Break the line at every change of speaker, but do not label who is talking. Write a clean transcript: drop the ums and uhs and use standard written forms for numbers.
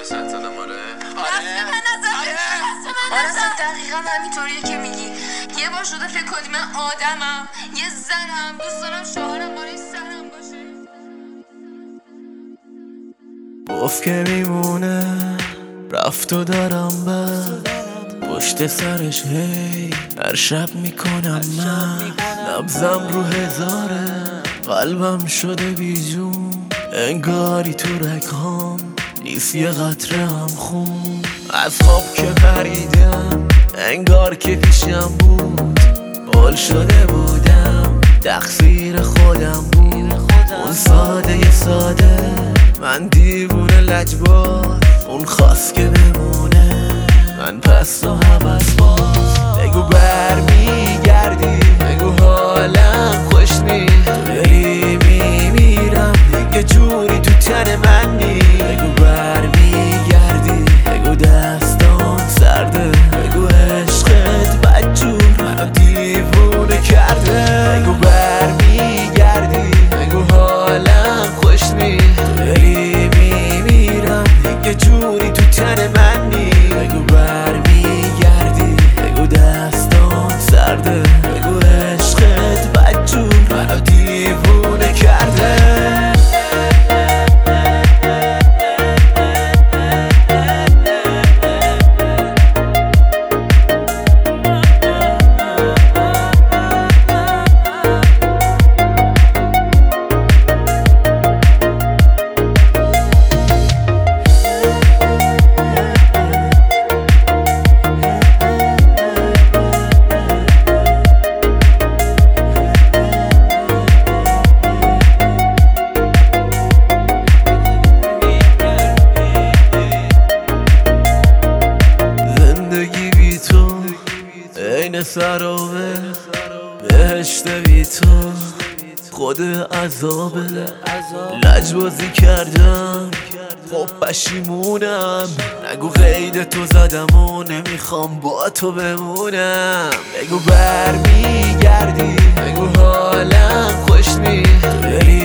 دقیقا همینطوریه که میگی. یه بار شده فکر کنی من آدمم، یه زنم، دوست دارم شوهرم بالای سرم باشه.
گفت که میمونه، رفت و دارم بد پشت سرش هی هر شب میکنم من. نبزم رو هزاره، قلبم شده بیجون، انگاری تو رگهام نیست یه قطره هم خون. از خواب که پریدم انگار که پیشم بود، بول شده بودم تقصیر خودم بود. اون ساده ساده من دیوونه لجباز، اون خواست که بمونه من پس و حوض باز. بگو برمیگردی، بگو حالم خوش نی، تو داری میمیرم یه جوری تو تن من نی. بگو برمیگردی، بگو دستان سرده، بگو عشقت بدجور منو دیوونه کرده. بگو برمیگردی، بگو حالم خوش نی، تو داری میمیرم یه جوری تو تن من نی. بگو برمیگردی، بگو دستان سرده، بگو عشقت بدجور منو دیوونه کرده. این سرابه بهشت بی تو خود عذابه. لجبازی کردم خب پشیمونم، نگو قید تو زدم و نمیخوام با تو بمونم. بگو برمیگردی، بگو حالم خوش نی،